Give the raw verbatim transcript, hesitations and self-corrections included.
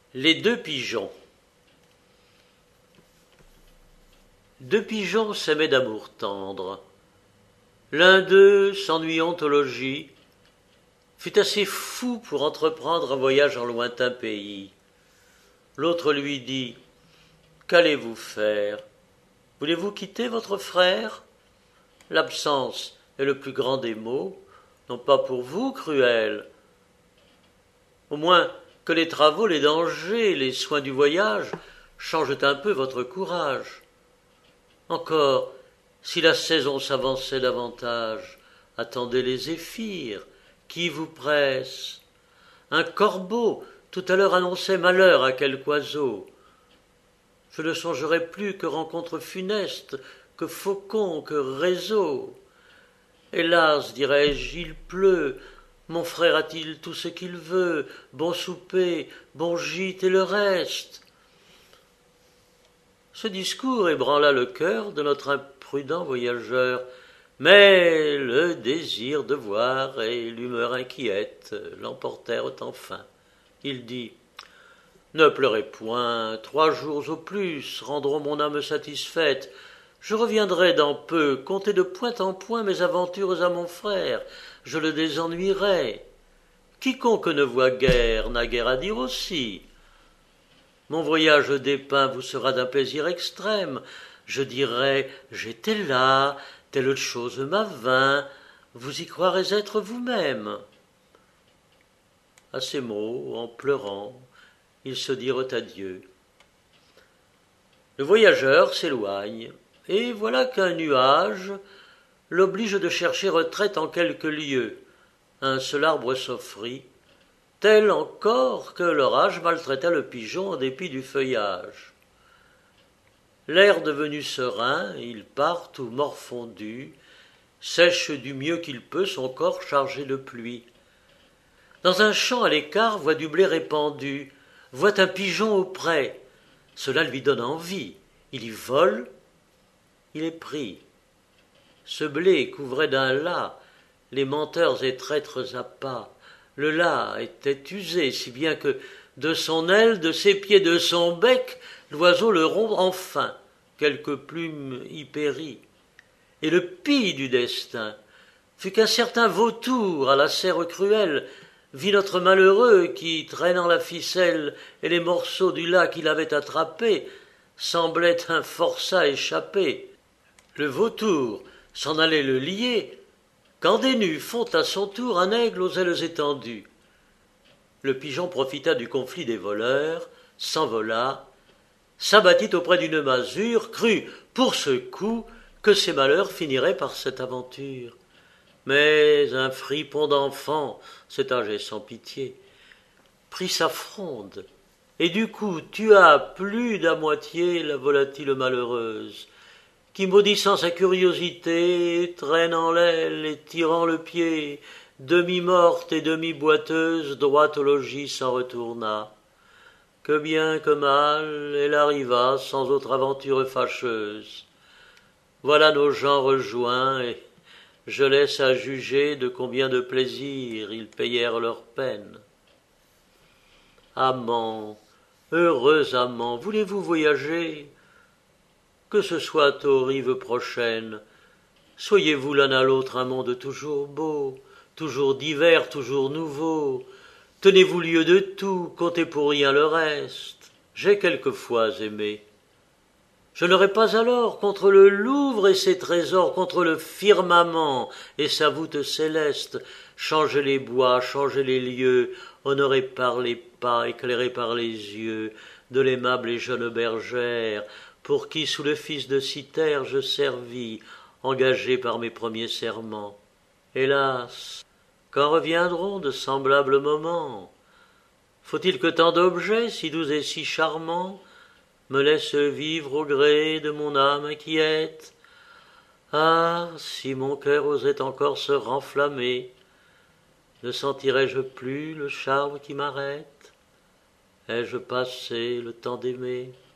Les deux pigeons. Deux pigeons s'aimaient d'amour tendre. L'un d'eux, s'ennuyant au logis, fut assez fou pour entreprendre un voyage en lointain pays. L'autre lui dit « Qu'allez-vous faire? Voulez-vous quitter votre frère? L'absence est le plus grand des maux, non pas pour vous, cruel. Au moins que les travaux, les dangers, les soins du voyage changent un peu votre courage. Encore, si la saison s'avançait davantage, attendez les zéphyrs, qui vous presse. Un corbeau tout à l'heure annonçait malheur à quelque oiseau. Je ne songerai plus que rencontre funeste, que faucon, que réseau. Hélas, dirais-je, il pleut, mon frère a-t-il tout ce qu'il veut, bon souper, bon gîte et le reste. Ce discours ébranla le cœur de notre imprudent voyageur, mais le désir de voir et l'humeur inquiète l'emportèrent enfin. Il dit « Ne pleurez point, trois jours au plus rendront mon âme satisfaite. Je reviendrai dans peu, conter de point en point mes aventures à mon frère, je le désennuierai. Quiconque ne voit guère n'a guère à dire aussi. Mon voyage dépeint vous sera d'un plaisir extrême. Je dirai « J'étais là, telle chose m'avint, vous y croirez être vous-même. » À ces mots, en pleurant, ils se dirent adieu. Le voyageur s'éloigne, et voilà qu'un nuage l'oblige de chercher retraite en quelques lieux. Un seul arbre s'offrit, tel encore que l'orage maltraita le pigeon en dépit du feuillage. L'air devenu serein, il part tout morfondu, sèche du mieux qu'il peut son corps chargé de pluie. Dans un champ à l'écart voit du blé répandu, voit un pigeon auprès. Cela lui donne envie, il y vole, il est pris. Ce blé couvrait d'un lac les menteurs et traîtres appâts. Le lac était usé, si bien que de son aile, de ses pieds, de son bec, l'oiseau le rompt enfin, quelques plumes y périt. Et le pis du destin fut qu'un certain vautour à la serre cruelle vit notre malheureux qui, traînant la ficelle et les morceaux du lac qu'il avait attrapés, semblait un forçat échappé. Le vautour s'en allait le lier, quand des nus font à son tour un aigle aux ailes étendues. Le pigeon profita du conflit des voleurs, s'envola, s'abattit auprès d'une masure, crut, pour ce coup, que ses malheurs finiraient par cette aventure. Mais un fripon d'enfant, cet âge est sans pitié, prit sa fronde, et du coup tua plus d'à moitié la volatile malheureuse, qui, maudissant sa curiosité, traînant l'aile et tirant le pied, demi-morte et demi-boiteuse, droit au logis s'en retourna. Que bien que mal, elle arriva sans autre aventure fâcheuse. Voilà nos gens rejoints, et je laisse à juger de combien de plaisirs ils payèrent leur peine. Amants, heureux amants, voulez-vous voyager? Que ce soit aux rives prochaines, soyez-vous l'un à l'autre un monde toujours beau, toujours divers, toujours nouveau. Tenez-vous lieu de tout, comptez pour rien le reste. J'ai quelquefois aimé. Je n'aurais pas alors contre le Louvre et ses trésors, contre le firmament et sa voûte céleste, changé les bois, changé les lieux, honoré par les pas, éclairé par les yeux de l'aimable et jeune bergère, pour qui sous le fils de Cythère je servis, engagé par mes premiers serments. Hélas, quand reviendront de semblables moments? Faut-il que tant d'objets, si doux et si charmants, me laissent vivre au gré de mon âme inquiète? Ah, si mon cœur osait encore se renflammer, ne sentirais-je plus le charme qui m'arrête? Ai-je passé le temps d'aimer?